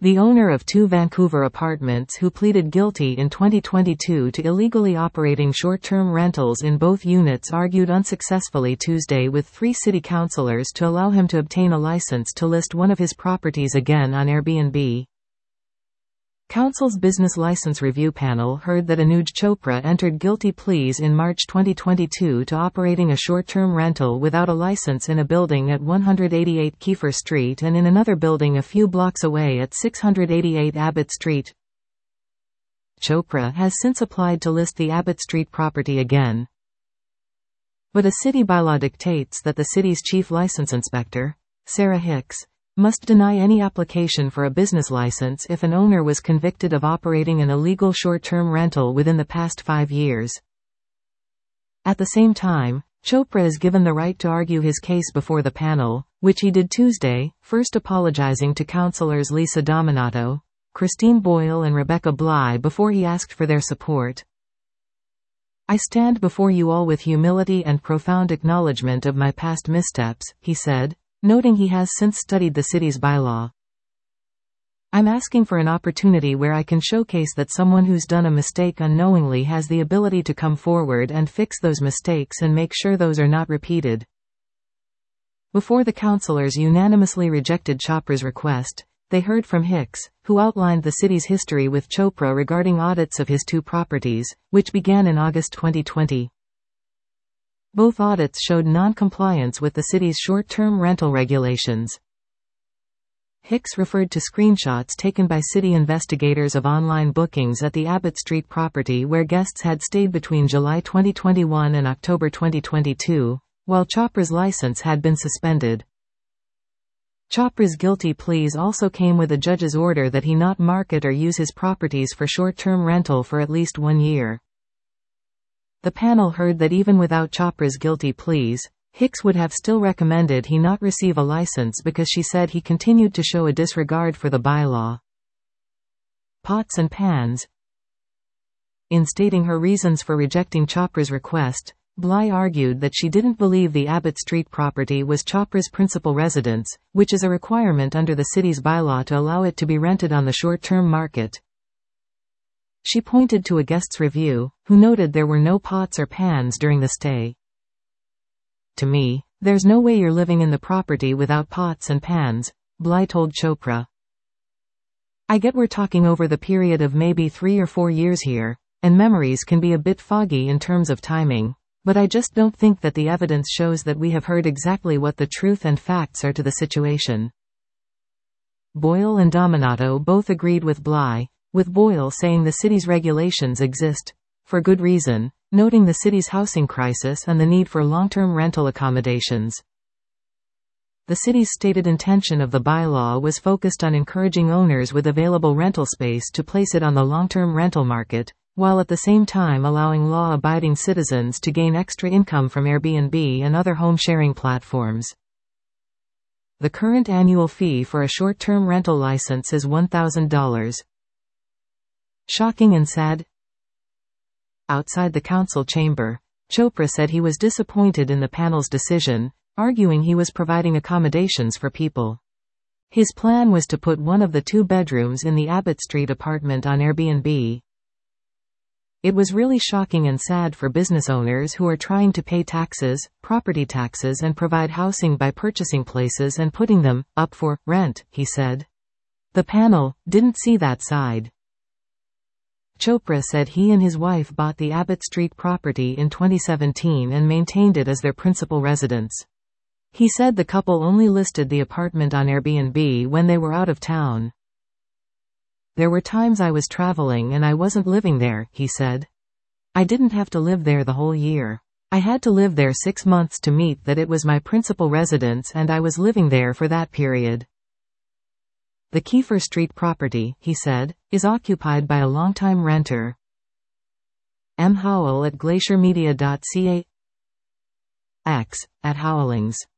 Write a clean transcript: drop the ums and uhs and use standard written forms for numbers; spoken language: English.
the owner of 2 Vancouver apartments who pleaded guilty in 2022 to illegally operating short-term rentals in both units, argued unsuccessfully Tuesday with 3 city councillors to allow him to obtain a license to list one of his properties again on Airbnb. Council's Business License Review Panel heard that Anuj Chopra entered guilty pleas in March 2022 to operating a short-term rental without a license in a building at 188 Kiefer Street and in another building a few blocks away at 688 Abbott Street. Chopra has since applied to list the Abbott Street property again. But a city bylaw dictates that the city's chief license inspector, Sarah Hicks, must deny any application for a business license if an owner was convicted of operating an illegal short-term rental within the past 5 years. At the same time, Chopra is given the right to argue his case before the panel, which he did Tuesday, first apologizing to councillors Lisa Dominato, Christine Boyle and Rebecca Bly before he asked for their support. "I stand before you all with humility and profound acknowledgement of my past missteps," he said, noting he has since studied the city's bylaw. "I'm asking for an opportunity where I can showcase that someone who's done a mistake unknowingly has the ability to come forward and fix those mistakes and make sure those are not repeated." Before the councillors unanimously rejected Chopra's request, they heard from Hicks, who outlined the city's history with Chopra regarding audits of his 2 properties, which began in August 2020. Both audits showed non-compliance with the city's short-term rental regulations. Hicks referred to screenshots taken by city investigators of online bookings at the Abbott Street property where guests had stayed between July 2021 and October 2022, while Chopra's license had been suspended. Chopra's guilty pleas also came with a judge's order that he not market or use his properties for short-term rental for at least 1 year. The panel heard that even without Chopra's guilty pleas, Hicks would have still recommended he not receive a license because she said he continued to show a disregard for the bylaw. Pots and pans. In stating her reasons for rejecting Chopra's request, Bly argued that she didn't believe the Abbott Street property was Chopra's principal residence, which is a requirement under the city's bylaw to allow it to be rented on the short-term market. She pointed to a guest's review, who noted there were no pots or pans during the stay. "To me, there's no way you're living in the property without pots and pans," Bly told Chopra. "I get we're talking over the period of maybe 3 or 4 years here, and memories can be a bit foggy in terms of timing, but I just don't think that the evidence shows that we have heard exactly what the truth and facts are to the situation." Boyle and Dominato both agreed with Bly, with Boyle saying the city's regulations exist for good reason, noting the city's housing crisis and the need for long-term rental accommodations. The city's stated intention of the bylaw was focused on encouraging owners with available rental space to place it on the long-term rental market, while at the same time allowing law-abiding citizens to gain extra income from Airbnb and other home-sharing platforms. The current annual fee for a short-term rental license is $1,000. Shocking and sad. Outside the council chamber, Chopra said he was disappointed in the panel's decision, arguing he was providing accommodations for people. His plan was to put one of the 2 bedrooms in the Abbott Street apartment on Airbnb. "It was really shocking and sad for business owners who are trying to pay taxes, property taxes and provide housing by purchasing places and putting them up for rent," he said. The panel didn't see that side. Chopra said he and his wife bought the Abbott Street property in 2017 and maintained it as their principal residence. He said the couple only listed the apartment on Airbnb when they were out of town. "There were times I was traveling and I wasn't living there," he said. "I didn't have to live there the whole year. I had to live there 6 months to meet that it was my principal residence and I was living there for that period." The Kiefer Street property, he said, is occupied by a longtime renter. M. Howell at glaciermedia.ca. X, at Howlings.